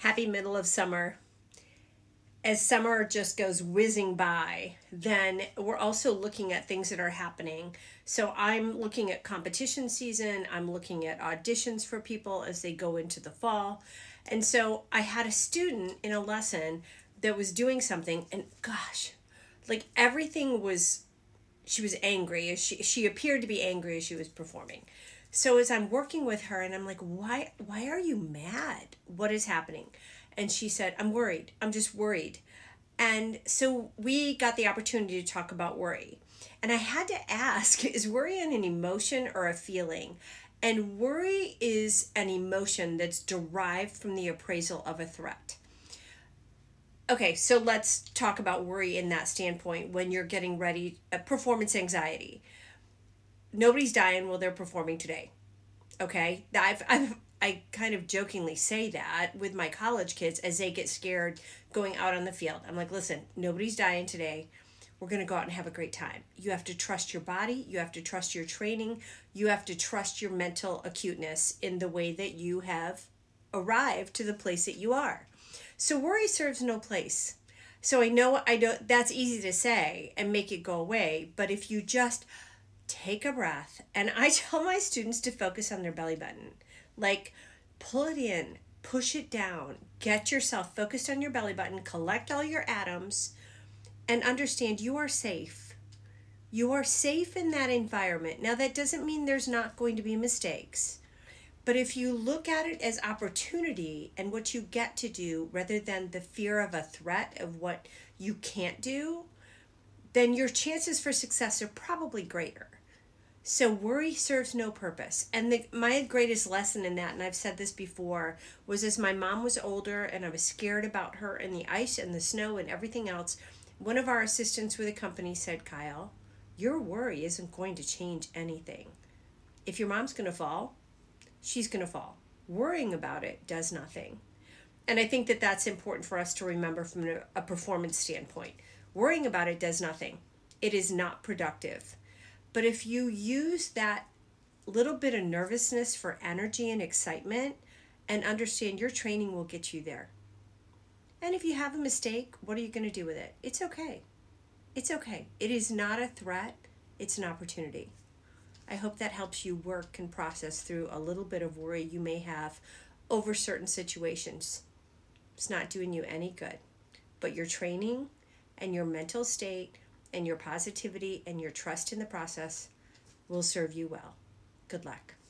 Happy middle of summer. As summer just goes whizzing by, then we're also looking at things that are happening. So I'm looking at competition season, I'm looking at auditions for people as they go into the fall. And so I had a student in a lesson that was doing something, and gosh, like everything was, she was angry as she appeared to be angry as she was performing. So as I'm working with her and I'm like, why are you mad? What is happening? And she said, I'm worried. I'm just worried. And so we got the opportunity to talk about worry. And I had to ask, is worry an emotion or a feeling? And worry is an emotion that's derived from the appraisal of a threat. Okay, so let's talk about worry in that standpoint when you're getting ready, performance anxiety. Nobody's dying while they're performing today. Okay, I kind of jokingly say that with my college kids as they get scared going out on the field. I'm like, listen, nobody's dying today. We're going to go out and have a great time. You have to trust your body. You have to trust your training. You have to trust your mental acuteness in the way that you have arrived to the place that you are. So worry serves no place. So I know that's easy to say and make it go away, but if you just take a breath, and I tell my students to focus on their belly button. Like, pull it in, push it down, get yourself focused on your belly button, collect all your atoms, and understand you are safe. You are safe in that environment. Now, that doesn't mean there's not going to be mistakes. But if you look at it as opportunity and what you get to do rather than the fear of a threat of what you can't do, then your chances for success are probably greater. So worry serves no purpose. And my greatest lesson in that, and I've said this before, was as my mom was older and I was scared about her and the ice and the snow and everything else, one of our assistants with the company said, Kyle, your worry isn't going to change anything. If your mom's going to fall, she's going to fall. Worrying about it does nothing. And I think that that's important for us to remember from a performance standpoint. Worrying about it does nothing. It is not productive. But if you use that little bit of nervousness for energy and excitement and understand your training will get you there. And if you have a mistake, what are you going to do with it? It's okay. It's okay. It is not a threat. It's an opportunity. I hope that helps you work and process through a little bit of worry you may have over certain situations. It's not doing you any good. But your training and your mental state and your positivity and your trust in the process will serve you well. Good luck.